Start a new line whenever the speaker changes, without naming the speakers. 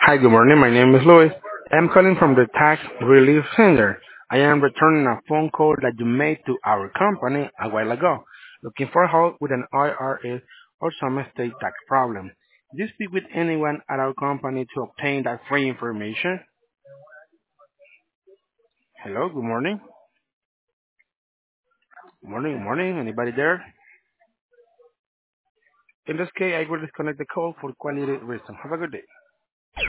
Hi, good morning. My name is Louis. I'm calling from the Tax Relief Center. I am returning a phone call that you made to our company a while ago, looking for help with an IRS or some estate tax problem. Did you speak with anyone at our company to obtain that free information? Hello, good morning. Good morning. Anybody there? In this case, I will disconnect the call for quality reason. Have a good day.